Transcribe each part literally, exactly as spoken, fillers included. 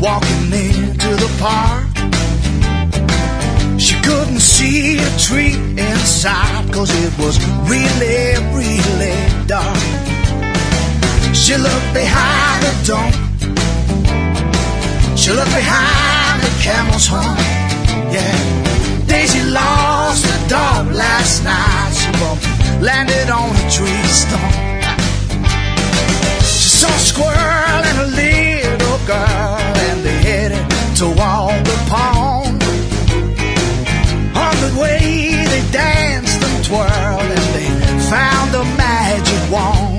walking into the park. She couldn't see a tree inside, 'cause it was really, really dark. She looked behind the dome. She looked behind the camel's horn. Yeah, Daisy lost her dog last night. She bumped, landed on a tree stump. She saw a squirrel and a little girl, and they headed toward the pond. On the way they danced and twirled, and they found a magic wand.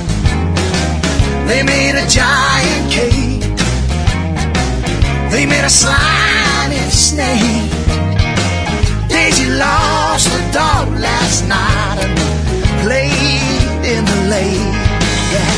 They made a giant cake. They made a slimy snake. Daisy lost her dog last night and played in the lake. Yeah.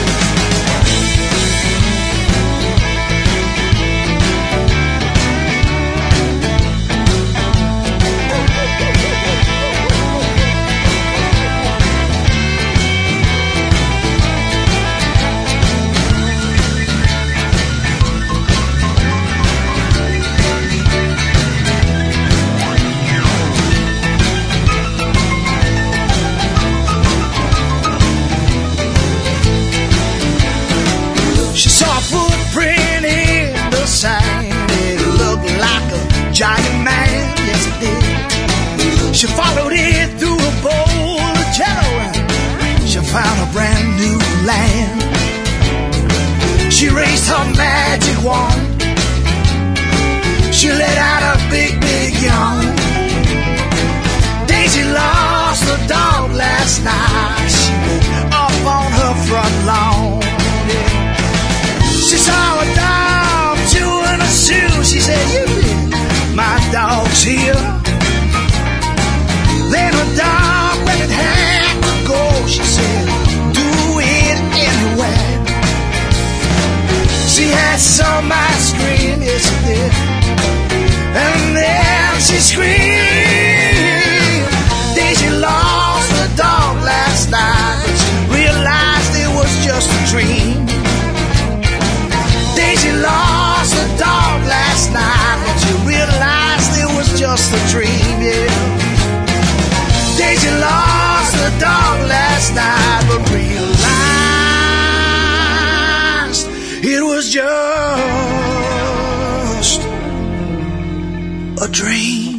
Giant man, yes it did. She followed it through a bowl of jello, and she found a brand new land. She raised her magic wand. She let out a big, big yawn. Daisy lost her dog last night. She woke up on her front lawn. Yeah. She saw a dog chewing a shoe. She said, "You did. My dog's here." Then her dog went and had to go. She said, "Do it anyway." She had some ice cream, yes she did. And then she screamed. Daisy lost her dog last night, but she realized it was just a dream. Daisy lost her dog last night, but she realized it was just a dream, yeah. Daisy lost her dog last night, but realized it was just a dream.